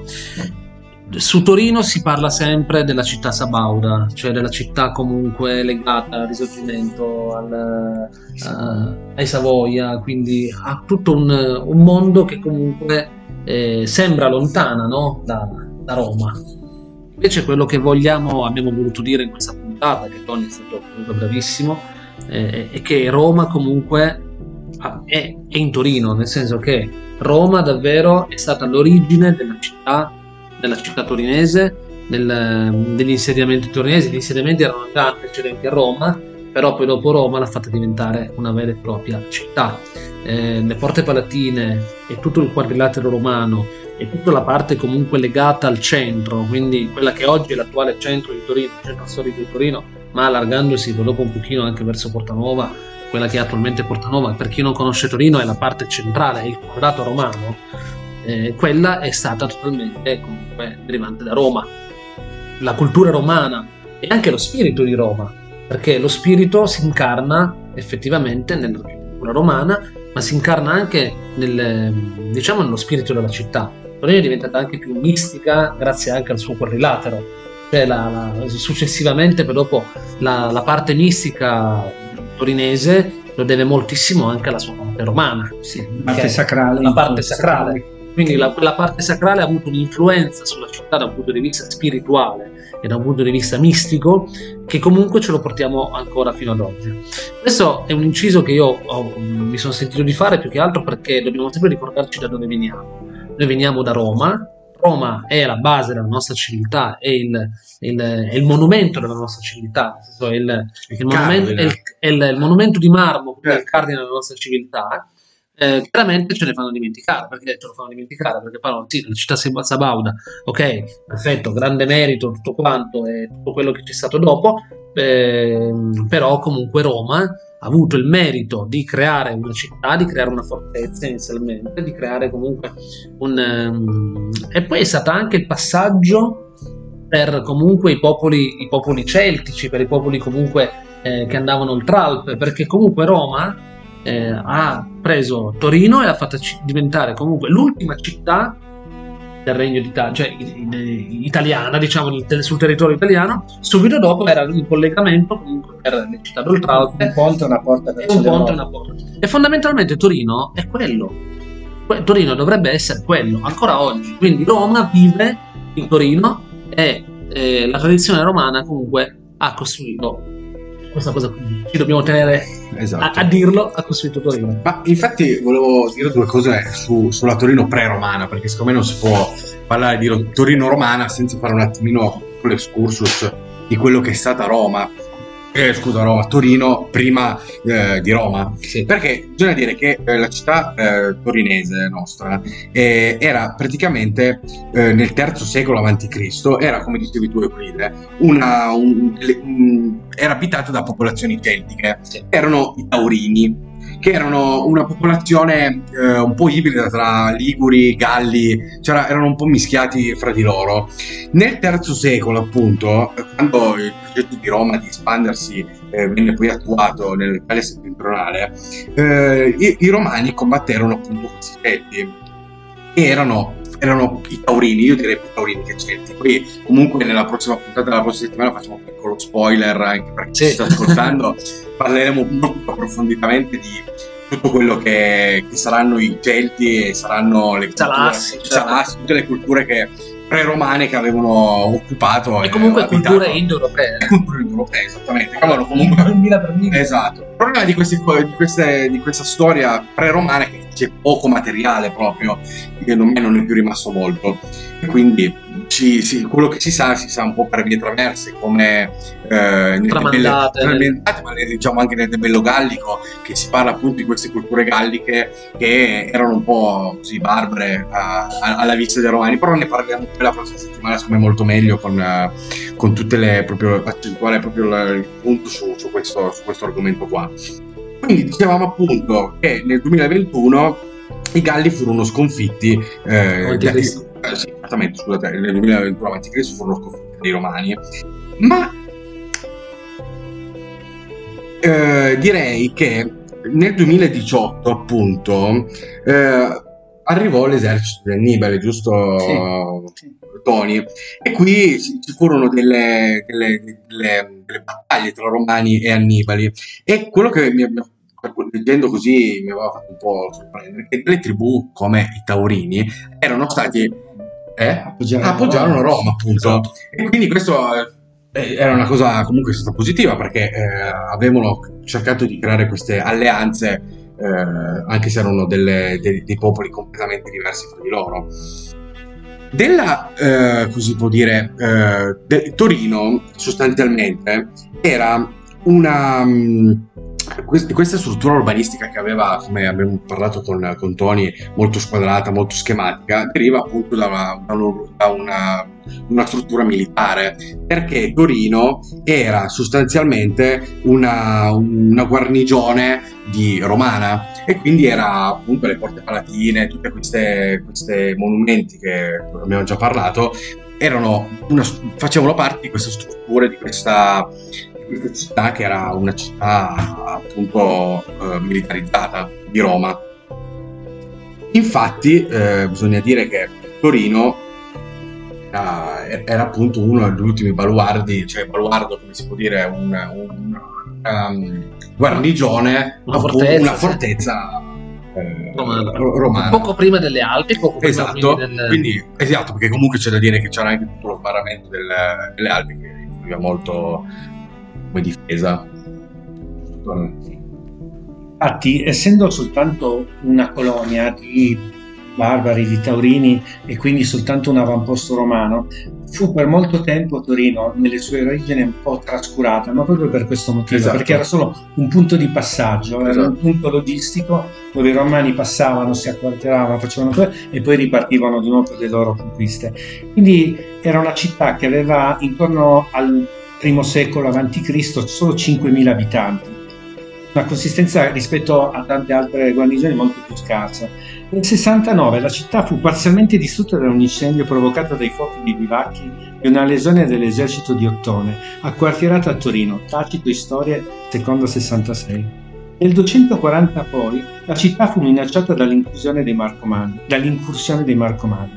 Su Torino si parla sempre della città sabauda, cioè della città comunque legata al Risorgimento, al, uh, ai Savoia, quindi ha tutto un, un mondo che comunque eh, sembra lontana, no? da, da Roma. Invece quello che vogliamo, abbiamo voluto dire in questa puntata, che Tony è stato comunque bravissimo, eh, è che Roma comunque è, è in Torino, nel senso che Roma davvero è stata l'origine della città della città torinese, del, degli insediamenti torinesi. Gli insediamenti erano già antecedenti a Roma, però poi dopo Roma l'ha fatta diventare una vera e propria città. Eh, le Porte Palatine e tutto il quadrilatero romano e tutta la parte comunque legata al centro, quindi quella che oggi è l'attuale centro di Torino, il centro storico di Torino, ma allargandosi poi dopo un pochino anche verso Portanova, quella che è attualmente Portanova. Per chi non conosce Torino, è la parte centrale, è il quadrato romano. Eh, quella è stata totalmente comunque derivante da Roma. La cultura romana e anche lo spirito di Roma, perché lo spirito si incarna effettivamente nell'architettura romana, ma si incarna anche nel, diciamo, nello spirito della città. Torino è diventata anche più mistica grazie anche al suo quadrilatero, cioè la, la, successivamente poi dopo la, la parte mistica torinese lo deve moltissimo anche alla sua parte romana, sì, la parte sacrale, la parte sacrale. Quindi la, quella parte sacrale ha avuto un'influenza sulla città da un punto di vista spirituale e da un punto di vista mistico, che comunque ce lo portiamo ancora fino ad oggi. Questo è un inciso che io ho, mi sono sentito di fare più che altro perché dobbiamo sempre ricordarci da dove veniamo. Noi veniamo da Roma. Roma è la base della nostra civiltà, è il, il, è il monumento della nostra civiltà, nel senso è il, il, il, monumento, è il, è il, il monumento di marmo che è il cardine della nostra civiltà. Eh, chiaramente ce ne fanno dimenticare, perché ce lo fanno dimenticare perché parlano sì, la città sabauda, ok, perfetto, grande merito, tutto quanto e tutto quello che c'è stato dopo, eh, però comunque Roma ha avuto il merito di creare una città, di creare una fortezza inizialmente, di creare comunque un um, e poi è stato anche il passaggio per comunque i popoli, i popoli celtici, per i popoli comunque eh, che andavano oltre Alpe, perché comunque Roma Eh, ha preso Torino e l'ha fatta c- diventare comunque l'ultima città del Regno d'Italia, cioè in, in, italiana, diciamo nel, sul territorio italiano. Subito dopo era il collegamento comunque per le città d'Oltralpe, un ponte e una porta e un ponte e una porta. E fondamentalmente Torino è quello. Que- Torino dovrebbe essere quello ancora oggi. Quindi Roma vive in Torino e eh, la tradizione romana comunque ha costruito questa cosa qui, ci dobbiamo tenere esatto. a, a dirlo, ha costruito Torino. Ma infatti volevo dire due cose su, sulla Torino pre-romana, perché secondo me non si può parlare di Torino romana senza fare un attimino l'excursus di quello che è stata Roma. Eh, scusa, Roma, Torino prima eh, di Roma, sì. Perché bisogna dire che eh, la città eh, torinese nostra eh, era praticamente eh, nel terzo secolo avanti Cristo, era, come dicevi tu Euclide, una, un, un, era abitata da popolazioni celtiche, sì. Erano i Taurini, che erano una popolazione eh, un po' ibrida tra Liguri, Galli, c'era, erano un po' mischiati fra di loro. Nel terzo secolo, appunto, quando il progetto di Roma di espandersi eh, venne poi attuato nell'Italia settentrionale, eh, i, i romani combatterono appunto questi celti, che erano erano i taurini, io direi più taurini che celti. Poi comunque nella prossima puntata della prossima settimana facciamo un piccolo spoiler anche per chi ci sta ascoltando, parleremo molto approfonditamente di tutto quello che, che saranno i celti e saranno le culture, Salassi, certo. Salassi, tutte le culture che pre-romane che avevano occupato e comunque abitato. culture indoeuropee. Culture indoeuropee, esattamente. Avevano comunque mila per mille. Esatto. Il problema di, questi, di, queste, di questa storia pre-romana è che c'è poco materiale proprio, che non, non è più rimasto molto. E quindi ci, sì, quello che si sa, si sa un po' per vie traverse, come eh, tramandate, tramandate, ma diciamo anche nel Debello Gallico, che si parla appunto di queste culture galliche che erano un po' così barbare a, a, alla vista dei romani, però ne parliamo la prossima settimana, secondo me molto meglio, con, uh, con tutte le proprio accentuare proprio il, il punto su, su, questo, su questo argomento qua. Quindi dicevamo appunto che nel duemilaventuno i Galli furono sconfitti eh, da, eh, sì, esattamente, scusate, nel duemilaventuno avanti Cristo furono sconfitti dai Romani, ma eh, direi che nel duemiladiciotto appunto eh, arrivò l'esercito di Annibale, giusto sì. Tony? E qui ci furono delle, delle, delle, delle battaglie tra Romani e Annibali, e quello che mi ha leggendo così mi aveva fatto un po' sorprendere che le tribù come i Taurini erano stati eh, appoggiarono Roma, appunto. Esatto. E quindi questo eh, era una cosa comunque stata positiva, perché eh, avevano cercato di creare queste alleanze eh, anche se erano delle, dei, dei popoli completamente diversi tra di loro. Della eh, così può dire eh, de, Torino sostanzialmente era una mh, questa struttura urbanistica che aveva, come abbiamo parlato con, con Tony, molto squadrata, molto schematica, deriva appunto da una, da una, da una, una struttura militare, perché Torino era sostanzialmente una, una guarnigione di romana, e quindi era appunto le Porte Palatine, tutte queste, queste monumenti che abbiamo già parlato, erano una, facevano parte di queste strutture, di questa questa città che era una città appunto eh, militarizzata di Roma. Infatti eh, bisogna dire che Torino era, era appunto uno degli ultimi baluardi, cioè baluardo come si può dire, un, un, um, guarnigione, una fortezza, una fortezza eh, romana. romana. Poco prima delle Alpi, poco prima esatto, quindi del... quindi, esatto, perché comunque c'è da dire che c'era anche tutto lo sbarramento delle, delle Alpi che influiva molto come difesa. Infatti, essendo soltanto una colonia di barbari, di taurini, e quindi soltanto un avamposto romano, fu per molto tempo Torino nelle sue origini un po' trascurata, ma proprio per questo motivo, esatto. Perché era solo un punto di passaggio, era esatto. Un punto logistico dove i romani passavano, si acquarteravano, facevano quello e poi ripartivano di nuovo per le loro conquiste. Quindi era una città che aveva intorno al primo secolo avanti Cristo solo cinquemila abitanti, una consistenza rispetto a tante altre guarnigioni molto più scarsa. Nel sessantanove la città fu parzialmente distrutta da un incendio provocato dai fuochi di bivacchi di una lesione dell'esercito di Ottone, acquartierato a Torino, Tacito in Storie, secondo sessantasei. Nel duecentoquaranta poi la città fu minacciata dall'incursione dei Marcomanni, dall'incursione dei Marcomanni.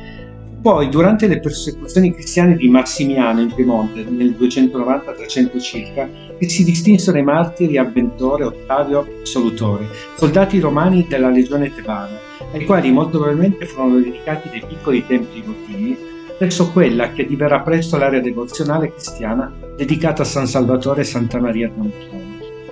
Poi, durante le persecuzioni cristiane di Massimiano in Piemonte, nel duecentonovanta trecento circa, che si distinsero i martiri Avventore, Ottavio e Solutore, soldati romani della legione tebana, ai quali molto probabilmente furono dedicati dei piccoli templi votivi, presso quella che diverrà presto l'area devozionale cristiana dedicata a San Salvatore e Santa Maria d'Antonio.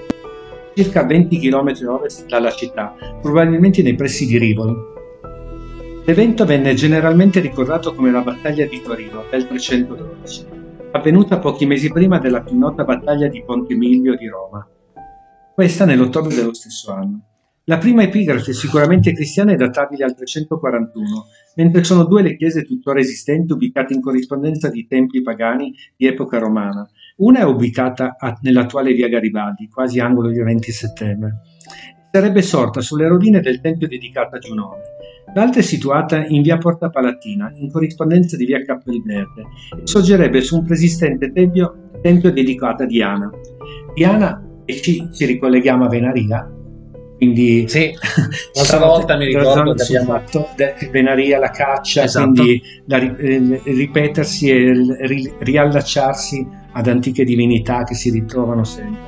Circa venti chilometri a ovest dalla città, probabilmente nei pressi di Rivoli. L'evento venne generalmente ricordato come la battaglia di Torino del trecentododici, avvenuta pochi mesi prima della più nota battaglia di Ponte Milvio di Roma, questa nell'ottobre dello stesso anno. La prima epigrafe sicuramente cristiana è databile al trecentoquarantuno, mentre sono due le chiese tuttora esistenti ubicate in corrispondenza di templi pagani di epoca romana. Una è ubicata a, nell'attuale via Garibaldi, quasi angolo di venti settembre. Sarebbe sorta sulle rovine del tempio dedicato a Giunone. L'altra è situata in via Porta Palatina, in corrispondenza di via Cappelverde, e sorgerebbe su un preesistente tempio, tempio dedicato a Diana. Diana, e ci, ci ricolleghiamo a Venaria, quindi sì, l'altra volta mi ricordo che abbiamo fatto venaria, la caccia, esatto. quindi la, eh, ripetersi e ri, riallacciarsi ad antiche divinità che si ritrovano sempre.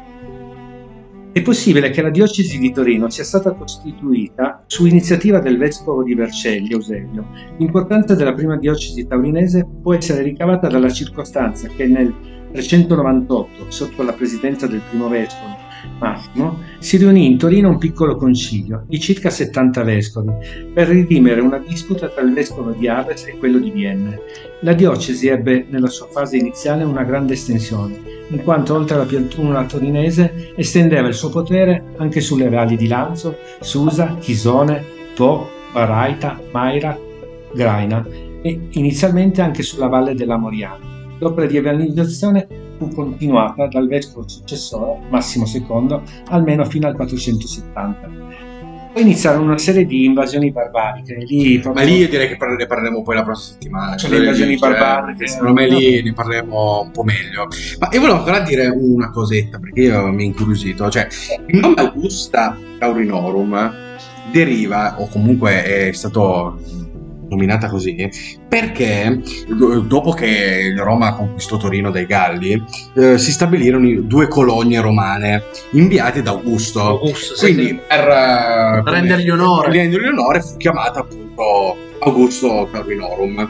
È possibile che la diocesi di Torino sia stata costituita su iniziativa del vescovo di Vercelli, Eusebio. L'importanza della prima diocesi taurinese può essere ricavata dalla circostanza che nel trecentonovantotto, sotto la presidenza del primo vescovo Massimo, si riunì in Torino un piccolo concilio di circa settanta vescovi per dirimere una disputa tra il vescovo di Arles e quello di Vienne. La diocesi ebbe nella sua fase iniziale una grande estensione, in quanto oltre alla pianura torinese estendeva il suo potere anche sulle valli di Lanzo, Susa, Chisone, Po, Baraita, Maira, Graina e inizialmente anche sulla valle della Moriana. L'opera di evangelizzazione fu continuata dal vescovo successore, Massimo secondo, almeno fino al quattrocentosettanta. Poi iniziarono una serie di invasioni barbariche. Lì proprio... Ma lì io direi che ne parleremo poi la prossima settimana. Cioè le invasioni barbariche. Secondo me lì ne parleremo un po' meglio. Ma io volevo ancora dire una cosetta, perché io mi è incuriosito. Cioè, il nome Augusta Taurinorum deriva, o comunque è stato nominata così, perché dopo che Roma conquistò Torino dai Galli, eh, si stabilirono due colonie romane inviate da Augusto. Augusto quindi sì, per, uh, per rendergli onore. per rendergli onore fu chiamata appunto Augusto Taurinorum.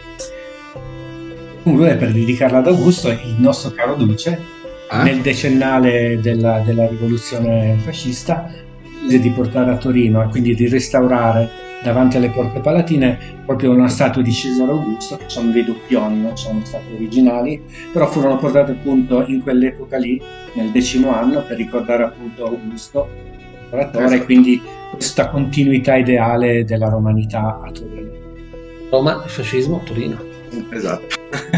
Comunque, per dedicarla ad Augusto, il nostro caro Duce, eh? nel decennale della, della rivoluzione fascista, decise di portare a Torino e quindi di restaurare davanti alle porte palatine proprio una statua di Cesare Augusto, che sono dei doppioni, non sono statue originali, però furono portate appunto in quell'epoca lì, nel decimo anno, per ricordare appunto Augusto, l'imperatore, esatto. E quindi questa continuità ideale della romanità a Torino. Roma e fascismo, Torino. Esatto.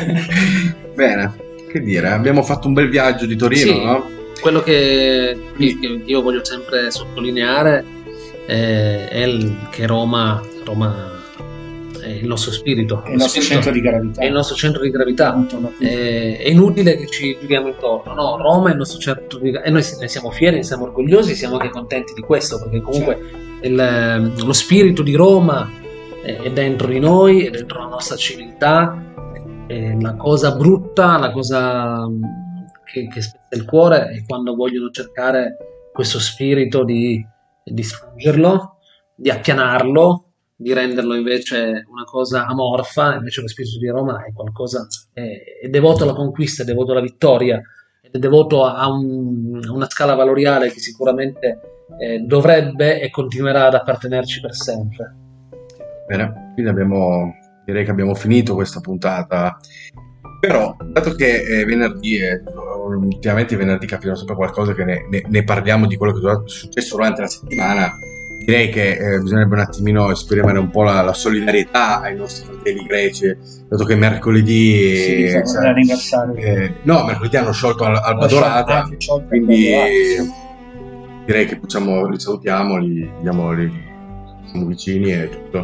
Bene, che dire, abbiamo fatto un bel viaggio di Torino, sì, no? Quello che, che io voglio sempre sottolineare è il, che Roma, Roma è il nostro spirito, è il nostro spirito, centro di gravità. È il nostro centro di gravità. È, è inutile che ci giriamo intorno. No, Roma è il nostro centro di gravità e noi ne siamo fieri, ne siamo orgogliosi, siamo anche contenti di questo, perché comunque il, lo spirito di Roma è dentro di noi, è dentro la nostra civiltà. È la cosa brutta, la cosa che, che spezza il cuore è quando vogliono cercare questo spirito di distruggerlo, di appianarlo, di renderlo invece una cosa amorfa. Invece lo spirito di Roma è qualcosa, è, è devoto alla conquista, è devoto alla vittoria, è devoto a, un, a una scala valoriale che sicuramente eh, dovrebbe e continuerà ad appartenerci per sempre. Bene, quindi abbiamo, direi che abbiamo finito questa puntata. Però, dato che è venerdì e ultimamente venerdì capiremo sempre qualcosa, che ne, ne, ne parliamo di quello che è successo durante la settimana, direi che eh, bisognerebbe un attimino esprimere un po' la, la solidarietà ai nostri fratelli greci, dato che mercoledì sì, eh, è l'anniversario. Eh, no, mercoledì hanno sciolto Al- Alba Dorata, quindi direi che facciamo, li salutiamo, li, diamo, li, siamo vicini e tutto.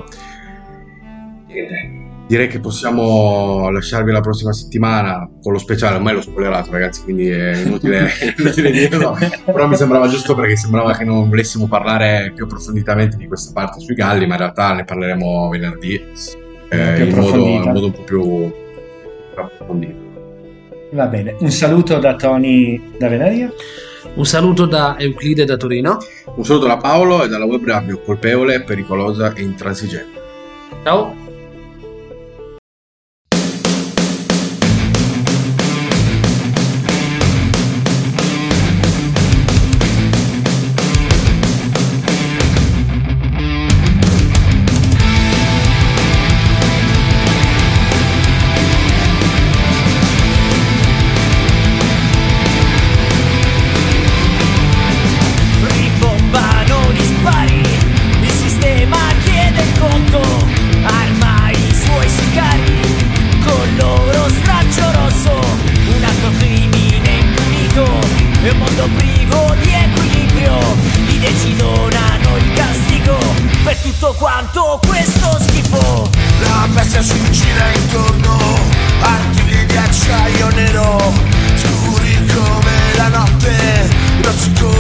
Direi che possiamo lasciarvi la prossima settimana con lo speciale. Ormai l'ho spoilerato, ragazzi, quindi è inutile, inutile dirlo, però mi sembrava giusto, perché sembrava che non volessimo parlare più approfonditamente di questa parte sui Galli, ma in realtà ne parleremo venerdì eh, in, modo, in modo un po' più approfondito. Va bene, un saluto da Tony da Venaria, un saluto da Euclide da Torino, un saluto da Paolo e dalla web radio Colpevole, Pericolosa e Intransigente. Ciao. Scuri come la notte, rossi come